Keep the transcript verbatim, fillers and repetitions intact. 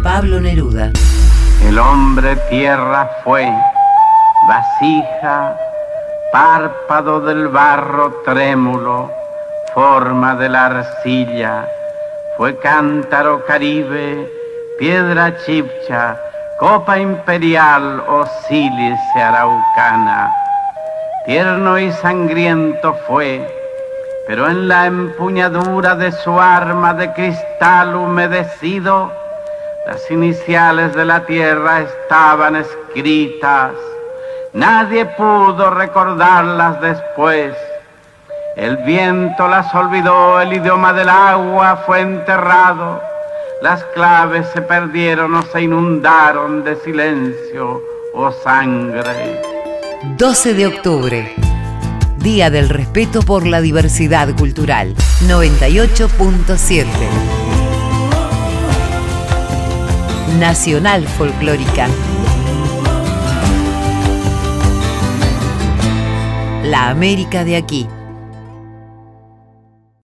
Pablo Neruda. El hombre tierra fue, vasija, párpado del barro trémulo, forma de la arcilla, fue cántaro caribe, piedra chipcha, copa imperial o sílice araucana. Tierno y sangriento fue, pero en la empuñadura de su arma de cristal humedecido, las iniciales de la tierra estaban escritas. Nadie pudo recordarlas después. El viento las olvidó, el idioma del agua fue enterrado. Las claves se perdieron o se inundaron de silencio o sangre. doce de octubre, Día del Respeto por la Diversidad Cultural. noventa y ocho punto siete. Nacional Folclórica. La América de aquí.